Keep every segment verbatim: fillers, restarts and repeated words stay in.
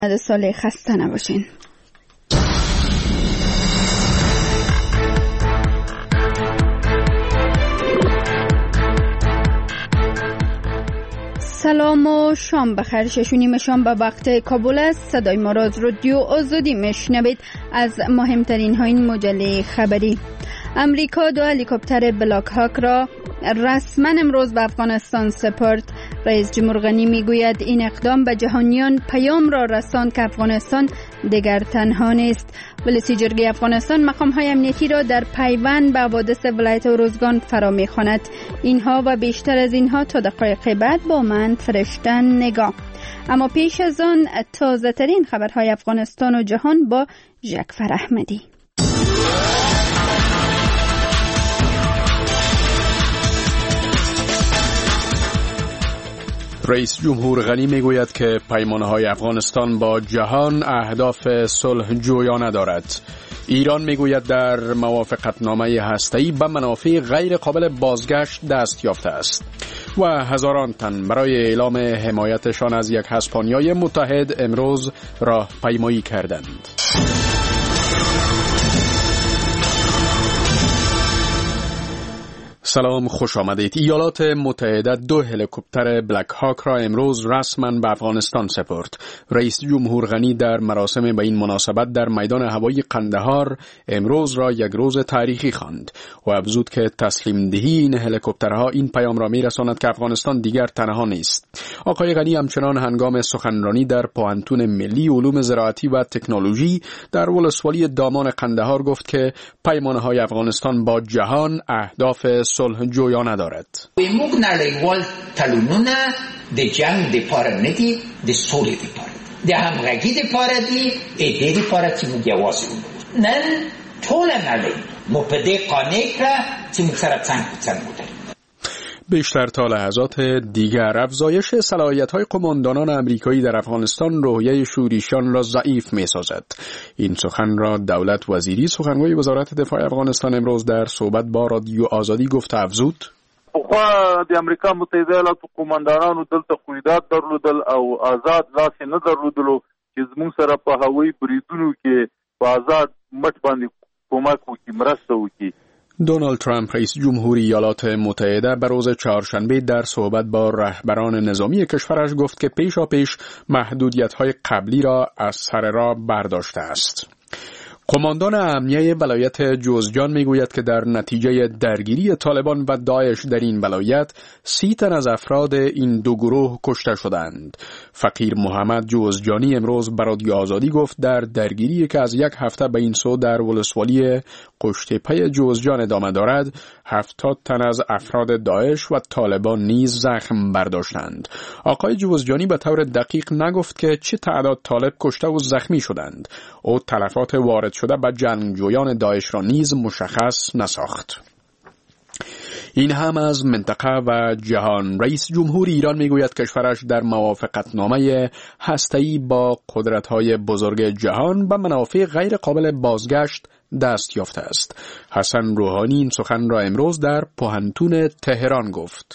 بعد سال خسته نباشین. سلام و شام بخیر. شش و نیم شام به وقت کابل است. صدای ما را از رادیو آزادی میشنوید. از مهمترین ها این مجله خبری: امریکا دو هلیکوپتر بلاک هاک را رسما امروز به افغانستان سپرد. رئیس جمهور غنی میگوید این اقدام به جهانیان پیام را رساند که افغانستان دیگر تنها نیست. ولسی جرگه افغانستان مقام های امنیتی را در پیوند به حوادث ولایت اروزگان فرا میخواند. اینها و بیشتر از اینها تا دقایق بعد با من فرشتن نگاه. اما پیش از آن تازه ترین خبرهای افغانستان و جهان با ژکفر احمدی. رئیس جمهور غنی میگوید که پیمانهای افغانستان با جهان اهداف صلح جویانه دارد. ایران میگوید در موافقتنامه هسته‌ای به منافع غیر قابل بازگشت دست یافته است و هزاران تن برای اعلام حمایتشان از یک اسپانیای متحد امروز راهپیمایی کردند. سلام، خوش آمدید. ایالات متحده دو هلیکوپتر بلک هاک را امروز رسما به افغانستان سپرد. رئیس جمهور غنی در مراسم به این مناسبت در میدان هوایی قندهار امروز را یک روز تاریخی خواند و افزود که تسلیم دهی این هلیکوپترها این پیام را میرساند که افغانستان دیگر تنها نیست. آقای غنی همچنان هنگام سخنرانی در پوهنتون ملی علوم زراعتی و تکنولوژی در ولسوالی دامان قندهار گفت که پیمانهای افغانستان با جهان اهداف صلح جویانه دارد. موږ نړیوال تړونونه د جنگ لپاره نه دي، د سولې لپاره د همغږي لپاره دي، د دې لپاره چې موږ یوازې نن ټوله نړۍ مو په دې قانع کړه چې موږ سره څنګ په څنګ ودرېږو. بیشتر تا لحظات دیگر افزایش صلاحیت‌های قماندانان آمریکایی در افغانستان روحیه شورشیان را ضعیف می‌سازد. این سخن را دولت وزیری سخنگوی وزارت دفاع افغانستان امروز در صحبت با رادیو آزادی گفت. افزود: پخوا د امریکا متحده ایالاتو قماندانانو دلته خویدات درلودل او آزاد لاس نه درلودلو چې زموږ سره په هوایي بریدونو کې په آزاد مټ باندې کومک وکړي، مرسته وکړي. دونالد ترامپ رئیس جمهوری ایالات متحده به روز چهارشنبه در صحبت با رهبران نظامی کشورش گفت که پیشا پیش محدودیت‌های قبلی را از سر راه برداشته است. قماندان امنیه ولایت جوزجان میگوید که در نتیجه درگیری طالبان و داعش در این ولایت سی تن از افراد این دو گروه کشته شدند. فقیر محمد جوزجانی امروز به رادیو آزادی گفت در درگیری که از یک هفته به این سو در ولسوالی قشتپه جوزجان ادامه دارد، هفتاد تن از افراد داعش و طالبان نیز زخم برداشتند. آقای جوزجانی به طور دقیق نگفت که چه تعداد طالب کشته و زخمی شدند. او تلفات وارد شده به جنگجویان داعش را نیز مشخص نساخت. این هم از منطقه و جهان. رئیس جمهور ایران میگوید کشورش در موافقتنامه هسته‌ای با قدرت‌های بزرگ جهان به منافع غیر قابل بازگشت دست یافته است. حسن روحانی این سخن را امروز در پوهنتون تهران گفت.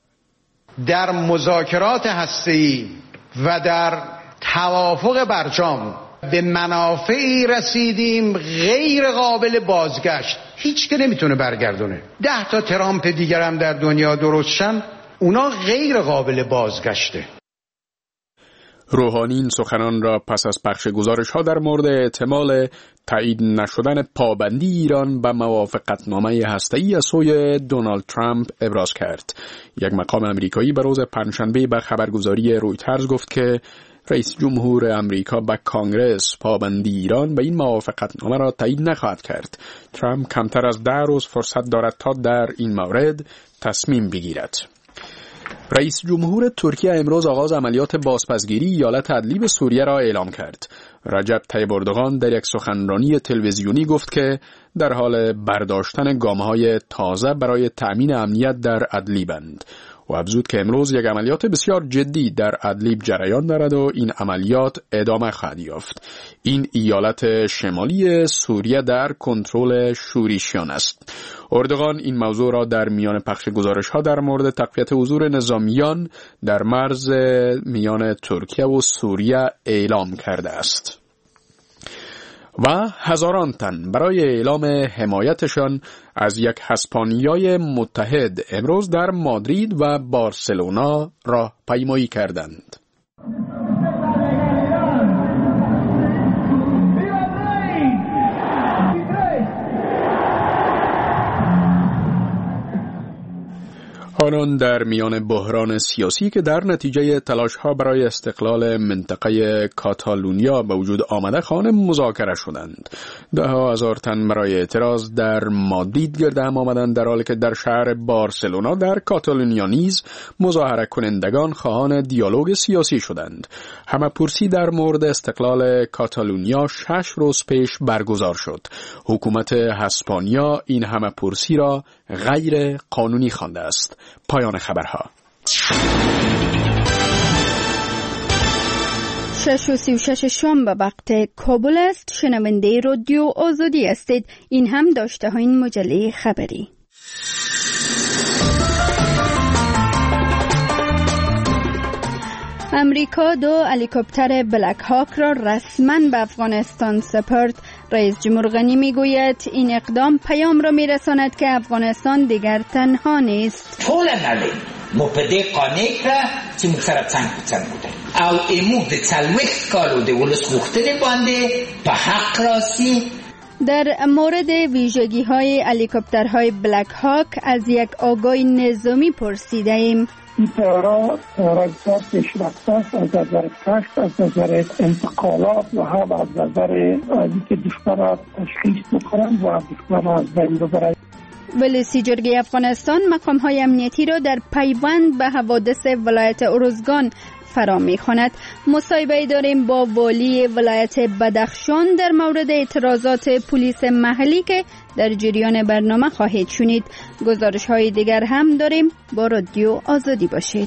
در مذاکرات هسته‌ای و در توافق برجام به منافعی رسیدیم غیر قابل بازگشت، هیچ که نمیتونه برگردونه. ده تا ترامپ دیگر هم در دنیا درست شن، اونا غیر قابل بازگشته. روحانی این سخنان را پس از پخش گزارش‌ها در مورد احتمال تایید نشدن پابندی ایران به موافقتنامه هسته‌ای از سوی دونالد ترامپ ابراز کرد. یک مقام آمریکایی به روز پنجشنبه به خبرگزاری رویترز گفت که رئیس جمهور امریکا به کانگرس پابندی ایران به این موافقتنامه را تایید نخواهد کرد. ترامپ کمتر از ده روز فرصت دارد تا در این مورد تصمیم بگیرد. رئیس جمهور ترکیه امروز آغاز عملیات بازپسگیری ایالت ادلیب سوریه را اعلام کرد. رجب طیب اردوغان در یک سخنرانی تلویزیونی گفت که در حال برداشتن گام‌های تازه برای تأمین امنیت در ادلیبند. و افزود که امروز یک عملیات بسیار جدی در ادلیب جریان دارد و این عملیات ادامه خواهد یافت. این ایالت شمالی سوریه در کنترل شوریشیان است. اردوغان این موضوع را در میان پخش گزارش‌ها در مورد تقویت حضور نظامیان در مرز میان ترکیه و سوریه اعلام کرده است. و هزاران تن برای اعلام حمایتشان از یک اسپانیای متحد امروز در مادرید و بارسلونا راهپیمایی کردند. آنان در میان بحران سیاسی که در نتیجه تلاش‌ها برای استقلال منطقه کاتالونیا به وجود آمده خانه مذاکره شدند. ده ها هزار تن برای اعتراض در مادرید گرد هم آمدند، در حالی که در شهر بارسلونا در کاتالونیا نیز مظاهره کنندگان خواهان دیالوگ سیاسی شدند. همه پرسی در مورد استقلال کاتالونیا شش روز پیش برگزار شد. حکومت اسپانیا این همه پرسی را غیر قانونی خوانده است. پایان خبرها. شش و سی و شش شام به وقت کابل است. شنونده رادیو آزادی هستید. این هم داشته ها این مجله خبری. امریکا دو هلیکوپتر بلک هاک را رسما به افغانستان سپرد. رئیس جمهور غنی میگوید این اقدام پیام را میرساند که افغانستان دیگر تنها نیست. طول نلی مپده قانه که چی مخرب چنگ بچن بوده او اموگ ده چلوخت کالو ده ولس خوخته بانده به حق راسی. در مورد ویژگی های هلیکوپترهای بلک هاک از یک آگاه نظامی پرسیده ایم. این طیاره طیاره بسیار پیشرفته است از نظر کشت، از نظر انتقالات و هم از نظر اینکه دشمن را تشخیص بکنند و دشمن را از بین ببرند. ولسی جرگه افغانستان مقام های امنیتی را در پیوند به حوادث ولایت ارزگان فرا می‌خواند. مصاحبه داریم با والی ولایت بدخشان در مورد اعتراضات پلیس محلی که در جریان برنامه خواهید شنید. گزارش های دیگر هم داریم. با رادیو آزادی باشید.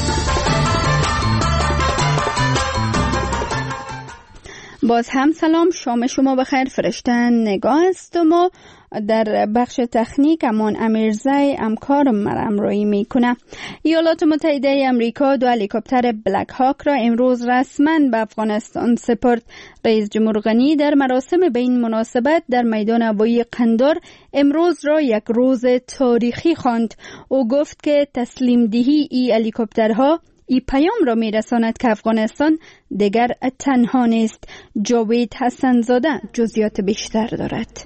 باز هم سلام، شام شما بخیر. فرشتن نگاه است و ما در بخش تکنیک امان امیرزای همکارم مرام روی میکنه. ایالات متحده امریکا دو هلیکوپتر بلک هاک را امروز رسما به افغانستان سپرد. رئیس جمهور غنی در مراسم به این مناسبت در میدان هوایی قندار امروز را یک روز تاریخی خواند. او گفت که تسلیم دهی این هلیکوپترها این پیام را میرساند که افغانستان دیگر تنها نیست. جاوید حسن زاده جزئیات بیشتر دارد.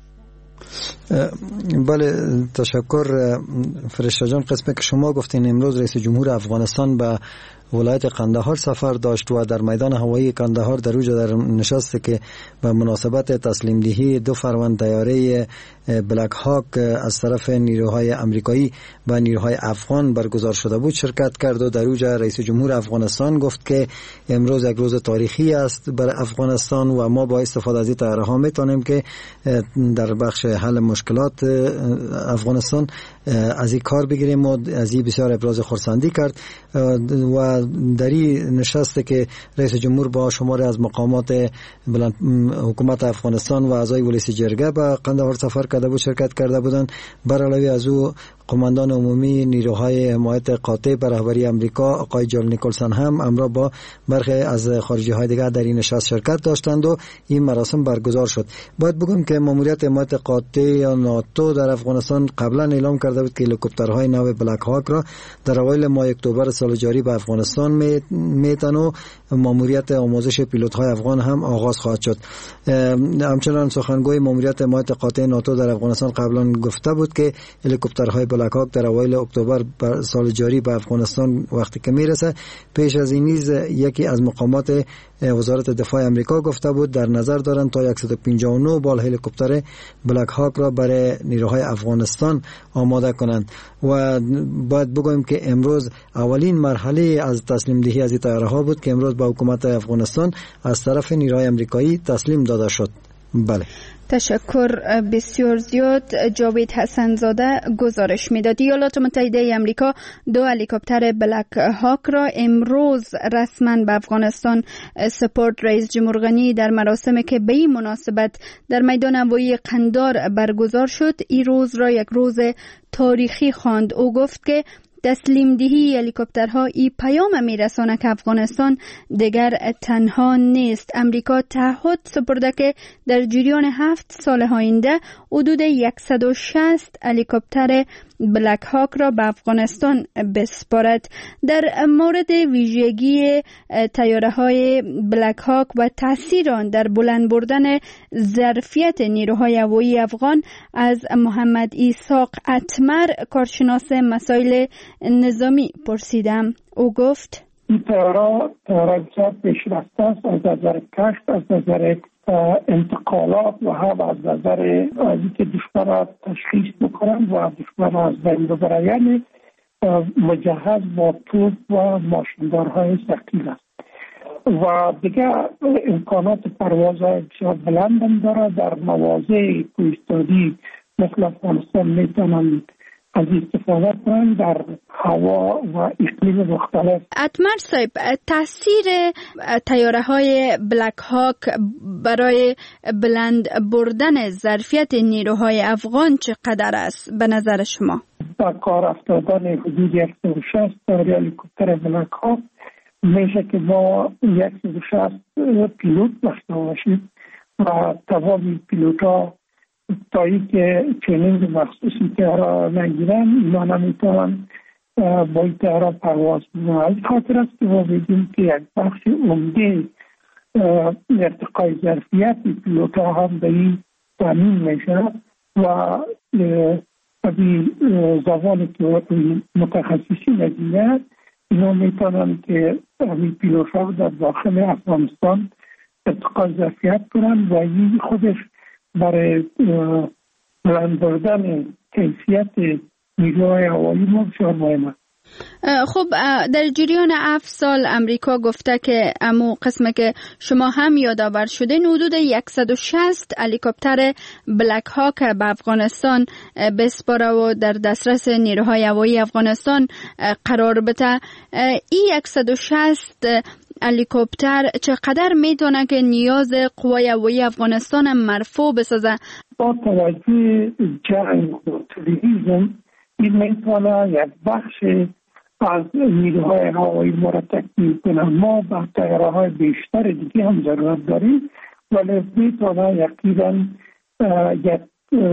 بله، تشکر فرشته جان. قسمت که شما گفتین امروز رئیس جمهور افغانستان به ولایت قندهار سفر داشت و در میدان هوایی قندهار در اوج در نشستی که به مناسبت تسلیم دهی دو فرمان طیاره بلک هاک از طرف نیروهای امریکایی و نیروهای افغان برگزار شده بود شرکت کرد و در اوج رئیس جمهور افغانستان گفت که امروز یک روز تاریخی است برای افغانستان و ما با استفاده از این طیاره ها میتونیم که در بخش حل مشکلات افغانستان از این کار بگیریم و از این بسیار ابراز خرسندی کرد. و در این نشسته که رئیس جمهور با شماری از مقامات حکومت افغانستان و اعضای ولسی جرگه به قندهار سفر کرده بود شرکت کرده بودند. بر علاوه از او قماندان عمومی نیروهای حمایت قاطع به رهبری امریکا آقای جان نیکلسون هم همراه با برخی از خارجی های دیگر در این نشست شرکت داشتند و این مراسم برگزار شد. باید بگم که ماموریت حمایت قاطع یا ناتو در افغانستان قبلا اعلام کرده بود که هلیکوپترهای نو بلک هاک را در اوایل ماه اکتبر سال جاری به افغانستان میتن و ماموریت آموزش پیلوت‌های افغان هم آغاز خواهد شد. همچنان سخنگوی ماموریت حمایت قاطع ناتو در افغانستان قبلا گفته بود که هلیکوپترهای بلک هاک در اوایل اکتبر سال جاری به افغانستان وقتی که میرسه. پیش از این نیز یکی از مقامات وزارت دفاع امریکا گفته بود در نظر دارند تا صد و پنجاه و نه بال هلیکوپتر بلک هاک را برای نیروهای افغانستان آماده کنند. و باید بگویم که امروز اولین مرحله از تسلیم دهی از این طیاره ها بود که امروز به حکومت افغانستان از طرف نیروهای امریکایی تسلیم داده شد. بله، تشکر بسیار زیاد. جاوید حسن زاده گزارش میداد. ایالات متحده آمریکا دو هلیکوپتر بلک هاک را امروز رسما به افغانستان سپرد. رئیس جمهور غنی در مراسمی که به این مناسبت در میدان هوایی قندار برگزار شد این روز را یک روز تاریخی خواند. او گفت که تسلیم دهی هلیکوپترها ای پیام میرساند که افغانستان دیگر تنها نیست. امریکا تعهد سپرده که در جریان هفت سال آینده حدود صد و شصت هلیکوپتر بلک هاک را به افغانستان بسپارد. در مورد ویژگی طیاره‌های بلک هاک و تاثیر آن در بلند بردن ظرفیت نیروهای هوایی افغان از محمد اسحاق اتمر، کارشناس مسائل نظامی، پرسیدم. او گفت این طیاره طیاره بسیار پیشرفته است از نظر کشف، از نظر انتقالات و هم از نظر اینکه دشمن را تشخیص بکنند و دشمن را از بین ببرند. یعنی مجهز با توپ و ماشیندارهای ثقیل است و دیگه امکانات پرواز بسیار بلند هم دارد. در مواضع کوهستانی مثل افغانستان میتونند از استفاده کنند در هوا و اقلیم مختلف. اتمر صاحب، تاثیر طیاره های بلک هاک برای بلند بردن ظرفیت نیروهای افغان چقدر است به نظر شما؟ با کار افتادن حدود صد و شصت طیاره هلیکوپتر بلک هاک میشه که ما صد و شصت پیلوت داشته باشیم و تمام پیلوت ها تا ای که چنین مخصوصی تهرا نگیرن اینا نمیتونن با این تهرا پرواز کنن. از خاطر است که ما بگیم که یک بخش عمده ارتقای ظرفیت پیلوت ها هم به این تامین میشه و ابی زبانی که متخصصی نگیرن اینا میتونن که ابی پیلوت ها در داخل افغانستان ارتقای ظرفیت کنن و این خودش برای بلند بردن کیفیت نیروهای هوایی ما بسیار مهمه. خب در جریان هفت سال امریکا گفته که امو قسمه که شما هم یادآور شدین حدود صد و شصت هلیکوپتر بلک هاک به افغانستان بسپاره و در دسترس نیروهای هوایی افغانستان قرار بده. این صد و شصت هلیکوپتر چقدر میتونه که نیاز قوای هوایی افغانستان مرفوع بسازه؟ با توجه جنگ و تروریسم این میتونه یک بخش از نیروهای هوایی ما را تکمیل کنه. ما با طیاره‌های بیشتر دیگه هم ضرورت داریم ولی میتونه یقینا یک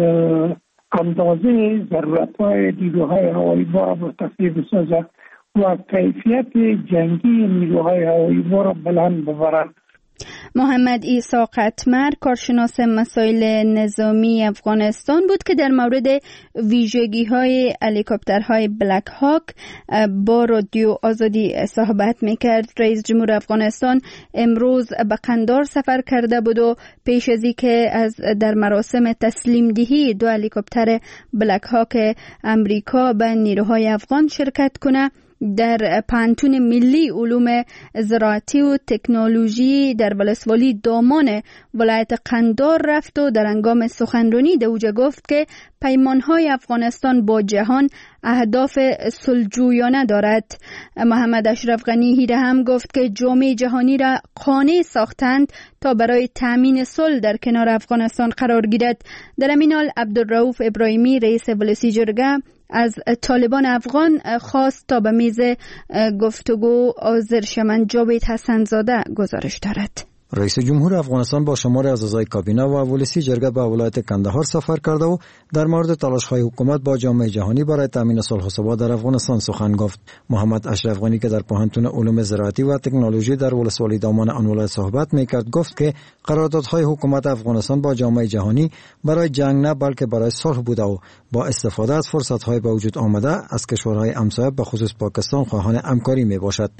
اندازه ضرورت‌های نیروهای هوایی ما را مرتفع بسازه و کیفیت جنگی نیروهای هوایی ما را بلند ببرد. محمد اسحاق اتمر، کارشناس مسائل نظامی افغانستان بود که در مورد ویژگی های هلیکوپترهای بلک هاک با رادیو آزادی صحبت میکرد. رئیس جمهور افغانستان امروز به قندار سفر کرده بود و پیش از اینکه از در مراسم تسلیم دهی دو هلیکوپتر بلک هاک امریکا به نیروهای افغان شرکت کنه در پانتون ملی علوم زراعتی و تکنولوژی در ولسوالی دامان ولایت قندار رفت و در هنگام سخنرانی دوجه گفت که پیمانهای افغانستان با جهان اهداف صلح‌جویانه دارد. محمد اشرف غنی هیره هم گفت که جامعه جهانی را قانع ساختند تا برای تامین صلح در کنار افغانستان قرار گیرد. در همین حال عبدالرؤوف ابراهیمی رئیس ولسی جرگه از طالبان افغان خواست تا به میز گفتگو حاضر شوند. جاوید حسن زاده گزارش دارد. رئیس جمهور افغانستان با شمار از اعضای کابینه و ولسی جرگه به ولایت کندهار سفر کرده و در مورد تلاش‌های حکومت با جامعه جهانی برای تامین صلح و ثبات در افغانستان سخن گفت. محمد اشرف غنی که در پوهنتون علوم زراعتی و تکنولوژی در ولسوالی دامان آن ولایت صحبت می‌کرد گفت که قراردادهای حکومت افغانستان با جامعه جهانی برای جنگ نه بلکه برای صلح بوده و با استفاده از فرصت‌های به وجود آمده از کشورهای همسایه به خصوص پاکستان خواهان همکاری میباشد.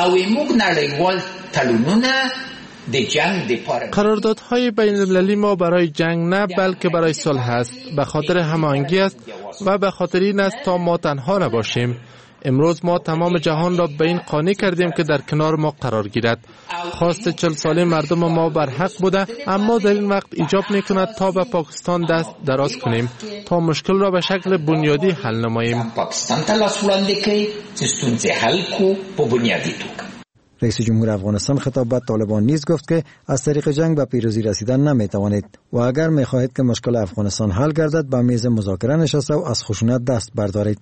قراردادهای بین المللی ما برای جنگ نه بلکه برای صلح است، به خاطر هماهنگی است و به خاطر این است تا ما تنها نباشیم. امروز ما تمام جهان را به این قانع کردیم که در کنار ما قرار گیرد. خواست چل ساله مردم ما بر حق بوده، اما در این وقت ایجاب میکند تا به پاکستان دست دراز کنیم تا مشکل را به شکل بنیادی حل نماییم. رئیس جمهور افغانستان خطاب به طالبان نیز گفت که از طریق جنگ به پیروزی رسیدن نمیتوانید و اگر میخواهید که مشکل افغانستان حل گردد به میز مذاکره نشسته و از خشونت دست بردارید.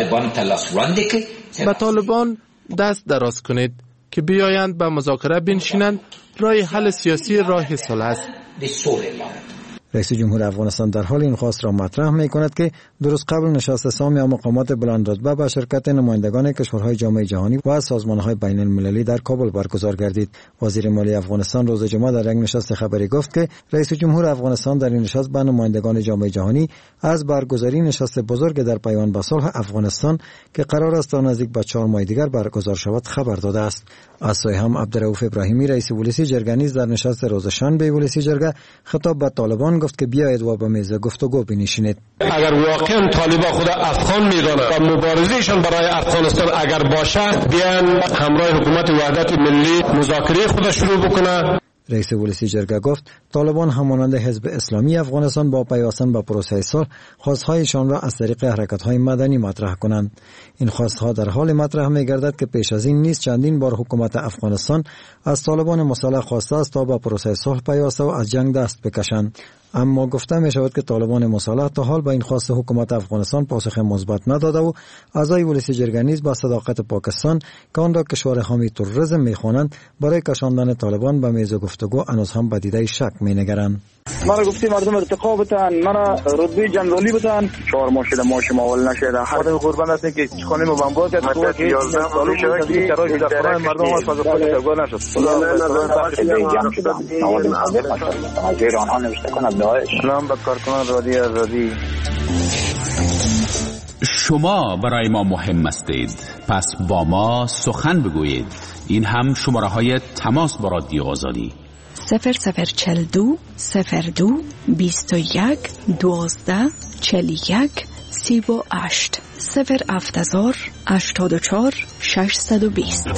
به طالبان دست دراز کنید که بیایند به مذاکره بنشینند. راه حل سیاسی راه صلح است. رئیس جمهور افغانستان در حال این خواست را مطرح می کند که درست قبل نشست سامی مقامات بلند رتبه با شرکت نمایندگان کشورهای جامعه جهانی و سازمانهای بین المللی در کابل برگزار گردید. وزیر مالیه افغانستان روز جمعه در یک نشست خبری گفت که رئیس جمهور افغانستان در این نشست با نمایندگان جامعه جهانی از برگزاری نشست بزرگ در پیوند به صلح افغانستان که قرار است تا نزدیک به چهار ماه دیگر برگزار شود خبر داده است. از سوی هم عبدالرؤوف ابراهیمی رئیس ولسی جرگه نیز در نشست روز شنبه ولسی جرگه خطاب به طالبان گفت که بیایید و به میز گفتگو بنشینید. اگر واقعا طالبان خود افغان میدانند و مبارزهشان برای افغانستان اگر باشه، بیان همراه حکومت وحدت ملی مذاکره خود شروع بکنه. رئیس ولسی جرگه گفت طالبان همانند حزب اسلامی افغانستان با پیوستن به پروسه صلح خواستهایشان را از طریق حرکت‌های مدنی مطرح کنند. این خواستها در حال مطرح می‌گردد که پیش از این نیز چندین بار حکومت افغانستان از طالبان مسلح خواسته است تا به پروسه صلح پیوسته و از جنگ دست بکشند. اما گفته می شود که طالبان مسلح تا حال به این خواست حکومت افغانستان پاسخ مثبت نداده و اعضای ولسی جرگه نیز با صداقت پاکستان که آن را کشور حامی تروریسم می‌خوانند برای کشاندن طالبان به میز گفتگو هنوز هم به دیده شک می‌نگرند. مرا گفتی مردم ارتقا بتن، مرا رتبه جنرالی بتن، چهار ماه شده ماش ماول نشده. خودم قربان هستم که خانه ما بمبار کرد تو که یازده سال شده که تراش در خانه مردم از فاز خود ترگاه نشد. جمع شدن نواد حاضر نشد. حاضر آنها نوشته کنند داعش. سلام به کارکنان رادیو آزادی. شما برای ما مهم هستید، پس با ما سخن بگویید. این هم شماره های تماس با رادیو آزادی صفر صفر چل دو صفر دو بیست و یک دوازده چل یک سی و هشت صفر افتزار هشتاد و چهار ششصد و بیست.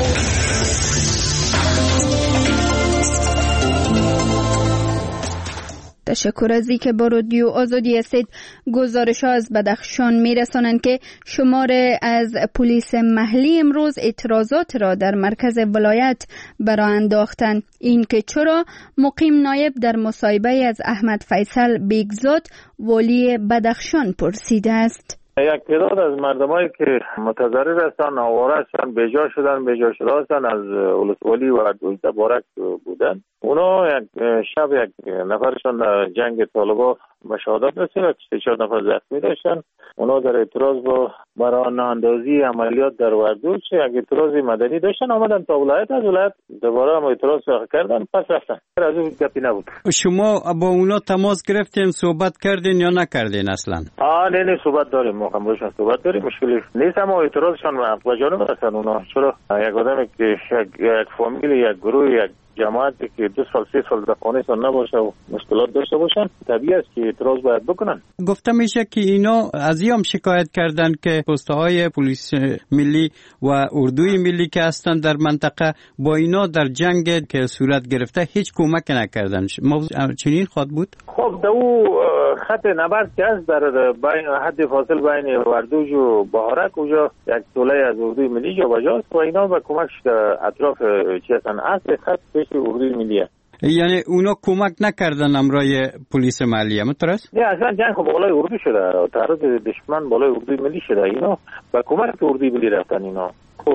تشکر از اینکه با رادیو آزادی هستید. گزارش ها از بدخشان می رسانند که شماره از پلیس محلی امروز اعتراضات را در مرکز ولایت برآ انداختند. این که چرا مقیم نایب در مصاحبه از احمد فیصل بیگزاد والی بدخشان پرسیده است. یک تعداد از مردمایی که متضرر هستند، آواره هستند، بیجا شدن، بیجا شده هستند، از ولسوالی و دویزده بارک بودن. اونا یک شب یک نفرشان در جنگ طالبا به شهادت رسید، سه چهار نفر زخمی داشتن. اونا در اعتراض با برای اندازی عملیات در وردوچ یک اعتراض مدنی داشتن، آمدن تا ولایت، از ولایت دوباره هم اعتراض کردن، پس رفتن. از اون گپی نبود. شما با اونا تماس گرفتین، صحبت کردین یا نکردین اصلا؟ آه نه نه صحبت داریم، ما هم باشون صحبت داریم، مشکلی نیست. اما اعتراضشان به جانب هستن اونا. چرا یک آدمی که یک یک فامیل، یک گروه، یک جماعتی که دو سال سه سال در خانه‌شان نباشه و مشکلات داشته باشن، طبیعی است که اعتراض باید بکنن. گفته میشه که اینا از این هم شکایت کردن که پست‌های پلیس ملی و اردوی ملی که هستن در منطقه با اینا در جنگ که صورت گرفته هیچ کمک نکردن. موضوع چنین خواهد بود؟ خب دو خط نبرد که است در بین حد فاصل بین وردوج و بهارک، اونجا یک توله از اردوی ملی جا بجاست و اینا به کمک اطراف چی هستن، اصل خط پیش اردوی ملی است. یعنی اونا کمک نکردن امرای پلیس محلی همونطور است؟ نه اصلا جنگ خب بالای اردو شده، تعرض دشمن بالای اردوی ملی شده، اینا به کمک اردوی ملی رفتن. اینا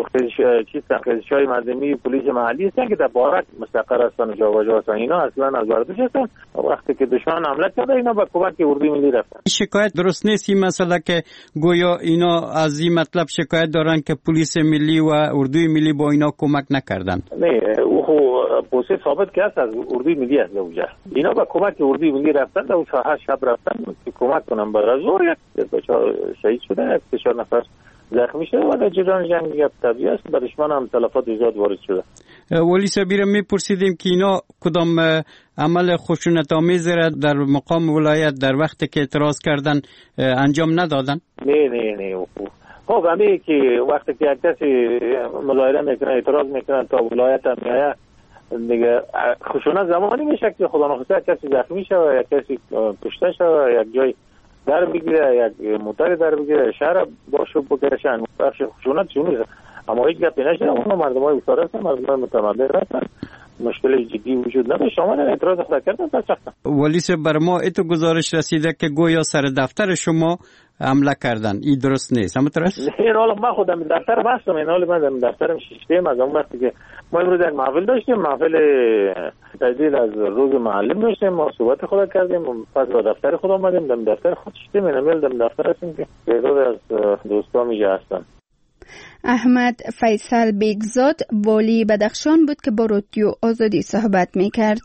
خیزشای مردمی پلیس محلی هستن که در بارک مستقر هستن و جابجا هستن. اینا اصلا از وردوش هستن. وقتی که دشمن حمله کرده اینا به کمک اردوی ملی رفتن. شکایت درست نیست این مسئله که گویا اینا از این مطلب شکایت دارن که پلیس ملی و اردوی ملی با اینا کمک نکردن؟ نه او پوسه ثابت که است از اردوی ملی است اونجا. اینا به کمک اردوی ملی رفتن و هر شب رفتن که کمک کنن به رزور. یک بچه شهید شده، یک چهار نفر زخمی شده و در جریان جنگ یک طبیعی است. به دشمن هم تلفات زیاد وارد شده. ولی صبیر میپرسیدیم که اینا کدام عمل خشونت آمیز را در مقام ولایت در وقتی که اعتراض کردن انجام ندادن؟ نه نه نه خب همین که وقتی که یک کسی مظاهره میکنه اعتراض میکنه تا ولایت هم میایه دیگه خشونت زمانی میشه که خدا نخواسته کسی زخمی شوه یا کسی کشته شوه یک جای در بگیره یک موتر در بگیره شهر با شب بکشن بخش خشونت چون نیست اما هیچ گپی نشده اونا مردم های بسار هستن مردم های متمدن هستن مشکل جدی وجود نداره شما اعتراض خدا کردن تا چختن ولی سه بر ما ایتو گزارش رسیده که گویا سر دفتر شما حمله کردن این درست نیست هم درست؟ این حالا من خودم دفتر بستم این حالا من دفترم شیشتیم از اون وقتی که ما امروز یک محفل داشتیم محفل تجدید از روز معلم داشتیم ما صحبت خدا کردیم پس با دفتر خود آمدیم دم دفتر خود شیشتیم این امیل دم دفتر هستیم که تعداد از دوستان میجا هستن. احمد فیصل بیگزاد والی بدخشان بود که با رادیو آزادی صحبت میکرد.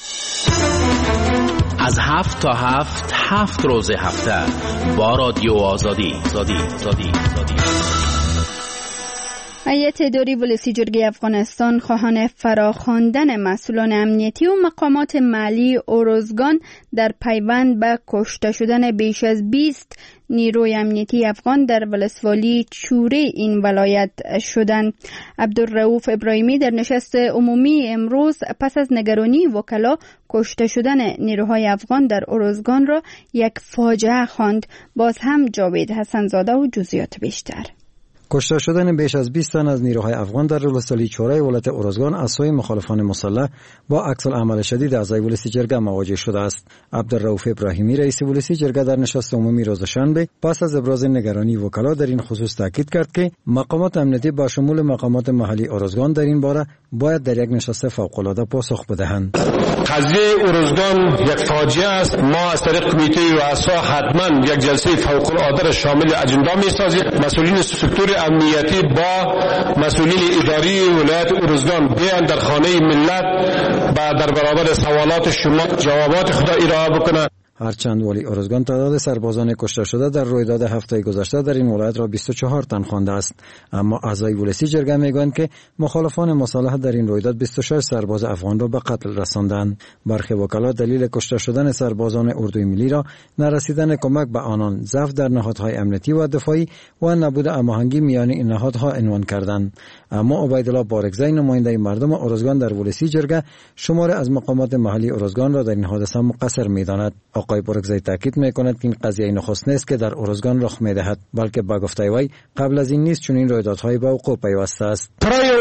از هفت تا هفت هفت روز هفته با رادیو آزادی زادی زادی زادی. هیئت اداری ولسی جرگه افغانستان خواهان فراخواندن مسئولان امنیتی و مقامات محلی اروزگان در پیوند به کشته شدن بیش از بیست نیروی امنیتی افغان در ولسوالی چوره این ولایت شدند. عبدالرؤوف ابراهیمی در نشست عمومی امروز پس از نگرانی وکلا کشته شدن نیروهای افغان در اروزگان را یک فاجعه خواند. باز هم جاوید حسنزاده و جزئیات بیشتر. کشته شدن بیش از بیست تن از نیروهای افغان در ولسوالی چوره ولایت اروزگان از سوی مخالفان مسلح با عکس‌العمل شدید اعضای ولسی جرگه مواجه شده است. عبدالرؤوف ابراهیمی رئیس ولسی جرگه در نشست عمومی روز شنبه پس از ابراز نگرانی وکلا در این خصوص تاکید کرد که مقامات امنیتی با شمول مقامات محلی اروزگان در این باره باید در یک نشست فوق‌العاده پاسخ بدهند. قضیه اروزگان یک فاجعه است. ما از طریق کمیته رؤسا حتما یک جلسه فوق‌العاده را شامل اجندا می‌سازیم. مسئولین سکتور امنیتی با مسئولین اداری ولایت اروزگان بیان در خانه ملت و در برابر سوالات شما جوابات خود ارائه بکنند. هرچند والی اروزگان تعداد سربازان کشته شده در رویداد هفته گذشته در این ولایت را بیست و چهار تن خوانده است، اما اعضای ولسی جرگه میگویند که مخالفان مسلح در این رویداد بیست و شش سرباز افغان را به قتل رساندند. برخی وکلا دلیل کشته شدن سربازان اردوی ملی را نرسیدن کمک به آنان، ضعف در نهادهای امنیتی و دفاعی و نبود هماهنگی میان این نهادها عنوان کردند. اما عبیدالله بارکزی نماینده مردم اروزگان در ولسی جرگه شمار از مقامات محلی اروزگان را در این حادثه مقصر می‌داند. آقای بارکزی تاکید می‌کند که این قضیه نخست نیست که در اروزگان رخ می‌دهد، بلکه با گفته وی قبل از این نیست چون این رویدادهای به وقوع پیوسته است.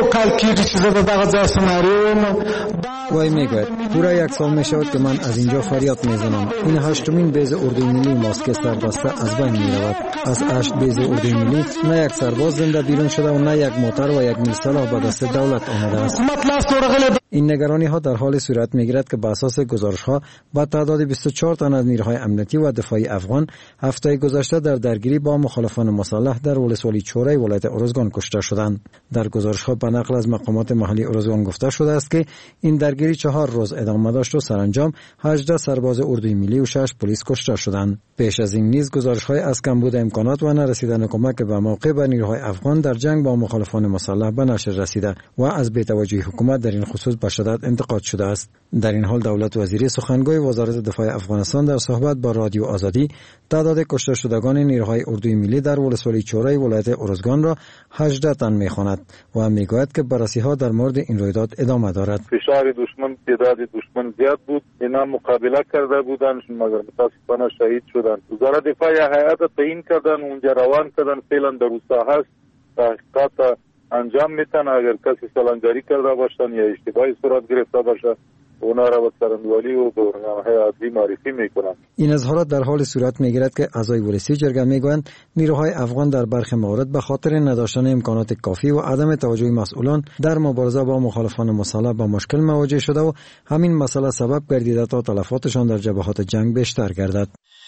وی میگوید پورا یک سال می‌شود که من از اینجا فریاد می‌زنم. این هشتمین بیضه اردوی ملی ماست که سربسته از بین می‌رود. از هشت بیضه اردوی ملی نه یک سرباز زنده بیرون شده و نه یک موتر و یک میل سلاح به دست دولت آمده است. این نگرانی ها در حال صورت میگیرد که بر اساس گزارش ها با تعداد بیست و چهار تن از نیروهای امنیتی و دفاعی افغان هفته گذشته در درگیری با مخالفان مسلح در ولسوالی چوره ولایت اروزگان کشته شدند. در گزارش ها به نقل از مقامات محلی اروزگان گفته شده است که این درگیری چهار روز ادامه داشت و سرانجام هجده سرباز اردوی ملی و شش پلیس کشته شدند. پیش از این نیز گزارش های از کمبود امکانات و نرسیدن کمک به موقع به نیروهای افغان در جنگ با مخالفان مسلح به نشر رسیده و از بی‌توجهی حکومت در این خصوص به شدت انتقاد شده است. در این حال دولت وزیری سخنگوی وزارت دفاع افغانستان در صحبت با رادیو آزادی تعداد کشته شدگان نیروهای اردوی ملی در ولسوالی چوره ولایت اروزگان را هجده تن می‌خواند و میگوید که بررسی‌ها در مورد این رویداد ادامه دارد. فشار دشمن تعداد دشمن زیاد بود، اینا مقابله کرده بودند مگر متاسفانه شهید شدند. وزارت دفاع هیئت تعیین کردن اونجا روان کردن، فعلا در روستا هست تحقیقات انجام میتن. اگر کسی سالنجاری کرده باشن یا اشتباهی صورت گرفته باشه اونا را به سرندوالی و به برنامه‌های عادی معرفی میکنند. این اظهارات در حال صورت میگیرد که اعضای ولسی جرگه میگویند نیروهای افغان در برخی موارد به خاطر نداشتن امکانات کافی و عدم توجه مسئولان در مبارزه با مخالفان مسلح با مشکل مواجه شده و همین مسئله سبب گردیده تا تلفاتشان در جبهات جنگ بیشتر گردد.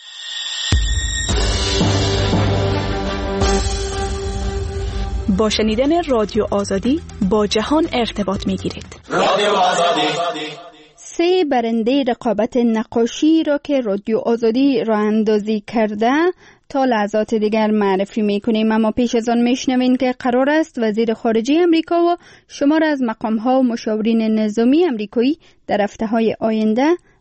با شنیدن رادیو آزادی با جهان ارتباط میگیرید. رادیو آزادی. سه برنده رقابت نقاشی را که رادیو آزادی راه اندازی کرده تا لحظات دیگر معرفی میکنیم، اما پیش از آن میشنوین که قرار است وزیر خارجه امریکا و شمار از مقام‌ها و مشاورین نظامی امریکایی در هفته‌های آینده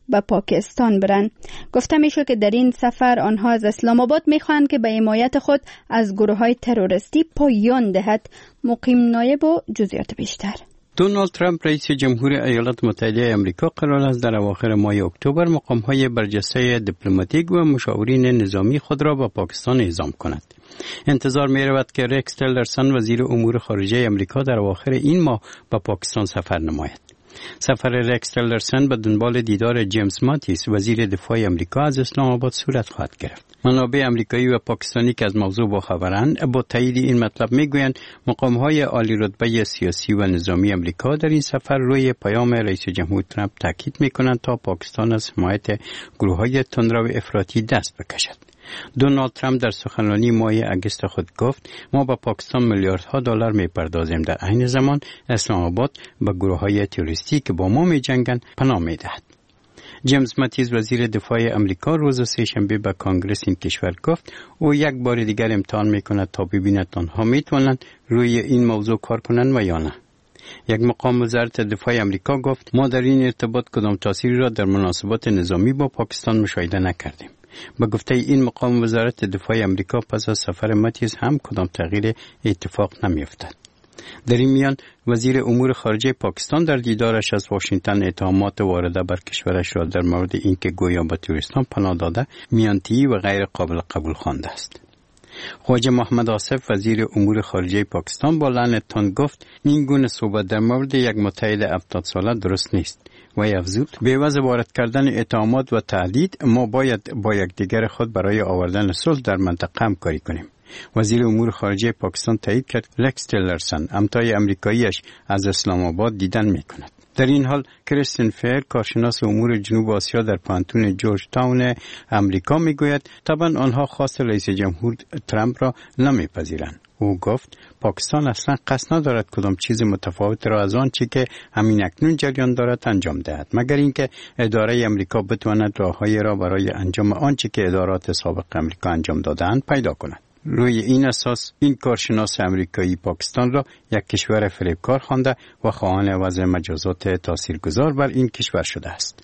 به پاکستان برند. گفته میشه که در این سفر آنها از اسلام آباد میخواهند که به حمایت خود از گروه‌های تروریستی پایان دهد. مقیم نایب و جزئیات بیشتر. دونالد ترامپ رئیس جمهور ایالات متحده آمریکا قرار است در اواخر ماه اکتبر مقام‌های برجسته دیپلماتیک و مشاورین نظامی خود را به پاکستان اعزام کند. انتظار می‌رود که رکس تیلرسون وزیر امور خارجه آمریکا در اواخر این ماه به پاکستان سفر نماید. سفر رکس تیلرسون به دنبال دیدار جیمز ماتیس وزیر دفاع آمریکا از اسلام آباد صورت خواهد گرفت. منابع آمریکایی و پاکستانی که از موضوع باخبرند با تایید این مطلب میگویند مقام‌های عالی رتبه سیاسی و نظامی آمریکا در این سفر روی پیام رئیس جمهور ترامپ تاکید میکنند تا پاکستان از حمایت گروه‌های تندرو افراطی دست بکشد. دونالد ترامپ در سخنرانی ماه اگست خود گفت ما با پاکستان میلیاردها دلار میپردازیم، در عین زمان اسلام آباد به گروه‌های تروریستی که با ما میجنگند پناه میدهد. جیمز ماتیز وزیر دفاع آمریکا روز سه‌شنبه به کانگرس این کشور گفت او یک بار دیگر امتحان میکند تا ببیند آنها میتوانند روی این موضوع کار کنند و یا نه. یک مقام وزارت دفاع آمریکا گفت ما در این ارتباط کدام تأثیری را در مناسبات نظامی با پاکستان مشاهده نکردیم. با گفته این مقام وزارت دفاع آمریکا پس از سفر ماتیز هم کدام تغییر اتفاق نمی‌افتد. در این میان وزیر امور خارجه پاکستان در دیدارش از واشنگتن اتهامات وارده بر کشورش را در مورد اینکه گویا به تروریستان پناه داده میانتی و غیر قابل قبول خوانده است. خواجه محمد آصف وزیر امور خارجه پاکستان با لعنتان گفت این گونه صحبت در مورد یک متحد هفتاد ساله درست نیست و افزود به عوض وارد کردن اتهامات و تهدید ما باید با یکدیگر خود برای آوردن صلح در منطقه همکاری کنیم. وزیر امور خارجه پاکستان تایید کرد رکس تیلرسون همتای امریکاییش از اسلام آباد دیدن میکند. در این حال کریستین فیر کارشناس امور جنوب آسیا در پانتون جورج تاون امریکا میگوید طبعا آنها خواست رئیس جمهور ترامپ را نمیپذیرند. او گفت پاکستان اصلا قصد ندارد کدام چیز متفاوت را از آنچه که همین اکنون جریان دارد انجام دهد، مگر اینکه اداره امریکا بتواند راههایی را برای انجام آنچه که ادارات سابق امریکا انجام داده‌اند پیدا کند. روی این اساس این کارشناس امریکایی پاکستان را یک کشور فریبکار خوانده و خواهان وضع مجازات تاثیرگذار بر این کشور شده است.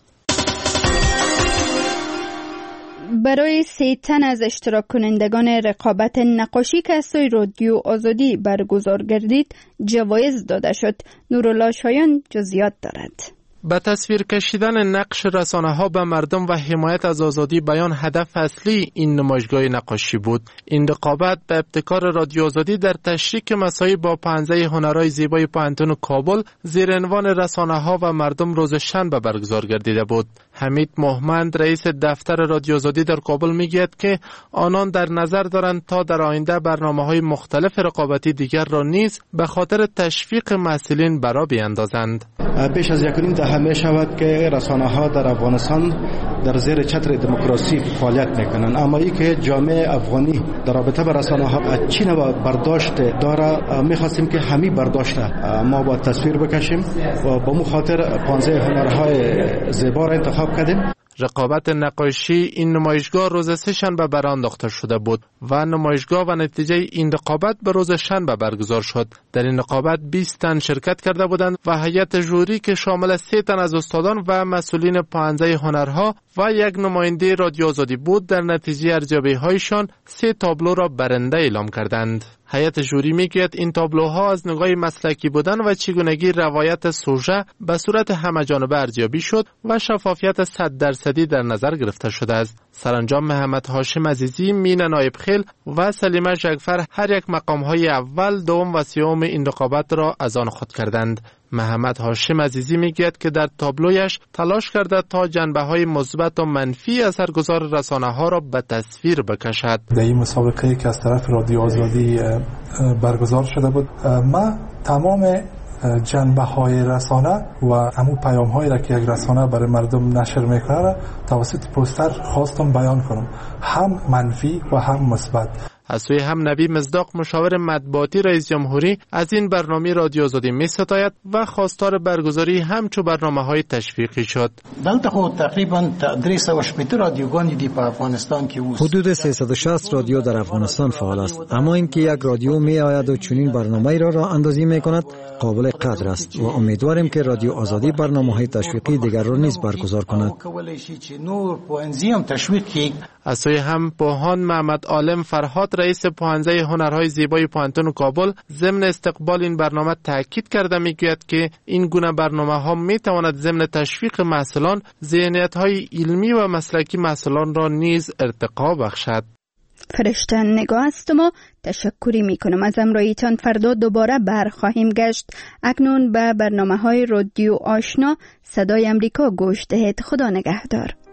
برای سه تن از اشتراک کنندگان رقابت نقاشی که از سوی رادیو آزادی برگزار گردید جوایز داده شد. نورالله شایان جزئیات دارد. به تصویر کشیدن نقش رسانه‌ها به مردم و حمایت از آزادی بیان هدف اصلی این نمایشگاه نقاشی بود. این رقابت به ابتکار رادیو آزادی در تشریک مساعی با پانزده هنرهای زیبای پانتون کابل زیر عنوان رسانه‌ها و مردم روز شنبه برگزار گردیده بود. حمید محمد رئیس دفتر رادیو آزادی در کابل میگوید که آنان در نظر دارند تا در آینده برنامه‌های مختلف رقابتی دیگر را نیز به خاطر تشویق محصولین برا بیاندازند. بیش از یک نیم دهه می شود که رسانه ها در افغانستان در زیر چتر دموکراسی فعالیت میکنند، اما ای که جامعه افغانی در رابطه با رسانه ها چی نوع برداشت داره میخواستیم که همین برداشت ما با تصویر بکشیم و با مو خاطر پانزده هنرهای زیبا را انتخاب کردیم. رقابت نقاشی این نمایشگاه روز سه شنبه برانداخته شده بود و نمایشگاه و نتیجه این رقابت به روز شنبه برگزار شد. در این رقابت بیست تن شرکت کرده بودند و هیئت ژوری که شامل سه تن از استادان و مسئولین پانزده هنرها و یک نماینده رادیو آزادی بود در نتیجه ارزیابی هایشان سه تابلو را برنده اعلام کردند. هیئت ژوری میگوید این تابلوها از نگاه مسلکی بودن و چگونگی روایت سوژه به صورت همه‌جانبه ارزیابی شد و شفافیت صد درصدی در نظر گرفته شده است. سرانجام محمد هاشم عزیزی، مینا نایبخیل و سلیمه جعفر هر یک مقام‌های اول، دوم و سوم این رقابت را از آن خود کردند. محمد هاشم عزیزی میگوید که در تابلویش تلاش کرده تا جنبه‌های مثبت و منفی اثرگذار رسانه‌ها را به تصویر بکشد. در این مسابقه که از طرف رادیو آزادی برگزار شده بود، ما تمام جنبه‌های رسانه و همون پیام‌هایی را که یک رسانه برای مردم نشر میکنه توسط پوستر خواستم بیان کنم، هم منفی و هم مثبت. از سوی هم نبی مصداق مشاور مطبوعاتی رئیس جمهوری از این برنامه رادیو آزادی می ستاید و خواستار برگزاری همچو برنامه‌های تشویقی شد. دلته خو تقریبا درې سوه شپږ رادیوګانې دي په افغانستان کې اوس. حدود سیصد و شصت رادیو در افغانستان فعال است، اما اینکه یک رادیو می آید و چنین برنامه‌ای را راه اندازی می کند قابل قدر است و امیدواریم که رادیو آزادی برنامه‌های تشویقی دیگر را نیز برگزار کند. از سوی هم پوهان محمد عالم فرهاد رئیس پوهنځی هنرهای زیبای پوهنتون کابل ضمن استقبال این برنامه تاکید کرده میگوید که این گونه برنامه‌ها میتواند ضمن تشویق محصلان ذهنیت‌های علمی و مسلکی محصلان را نیز ارتقا بخشد. فرشته نگاه است ما تشکری می کنم از همراهیتان. فردا دوباره برخواهیم گشت. اکنون به برنامه های رادیو آشنا صدای امریکا گوش دهید. خدا نگهدار.